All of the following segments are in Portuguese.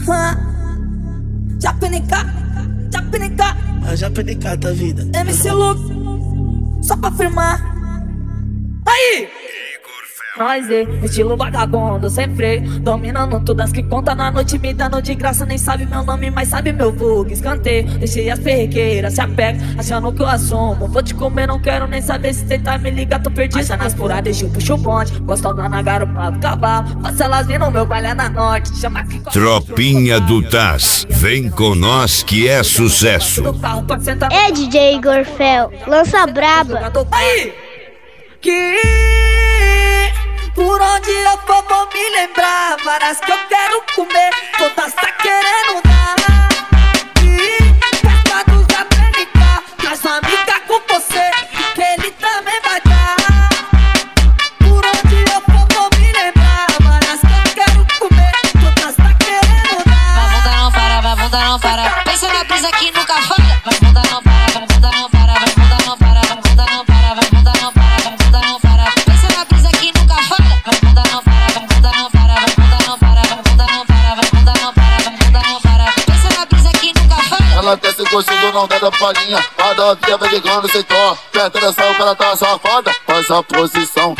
Japinica, a Japinica da vida. MC Luke, só pra firmar. Aí! Nós estilo vagabundo, sem freio, dominando todas que conta na noite, me dando de graça. Nem sabe meu nome, mas sabe meu vulgo. Escanteio, deixei as perrequeiras, se apega, achando que eu assumo. Vou te comer, não quero nem saber se tentar me ligar, tô perdido. Essa nas furadas, eu puxo o bonde, gostosa na garupa do cavalo. Passa elas vindo, meu baile é na norte, chama aqui. Tropinha do Taz, vem com nós que é sucesso. É DJ Igor Fel, lança braba. Aí! Que por onde eu for vou me lembrar, várias que eu quero comer, todas tá querendo dar. E perto do Japinica, traz uma amiga com você, que ele também vai dar. Por onde eu for vou me lembrar, várias que eu quero comer, todas tá querendo dar. Vai bunda não para, vai bunda não para, pensa na brisa que nunca falha. Vai bunda não para, vai bunda não para, vai bunda não para, vai bunda não para, vai bunda não para, vai bunda não para, pensa na brisa que nunca falha. Vai bunda não para, vai bunda não para, vai bunda não para, vai bunda não para, vai bunda não para, vai bunda não para, pensa na brisa que nunca falha. Ela quer ser gostinho, não dá da palhinha. A novinha vai ligando sem dó. Perto dessa ela tá safada, faz a posição.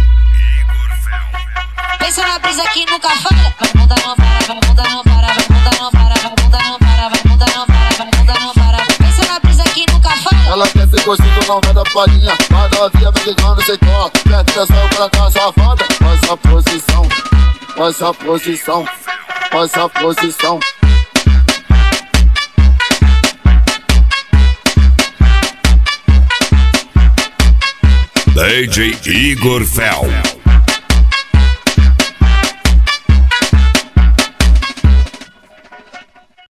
Pensa na brisa que nunca falha. Vai bunda não para, vai bunda não para, vai bunda não para, vai bunda não para, vai bunda não para, vai bunda não para, pensa na brisa que nunca falha. Ela quer ser gostinho, não dá da palhinha. A novinha vai ligando sem dó. Perto dessa ela tá safada, faz a posição. Faz a posição, faz a posição. DJ Igor Fel.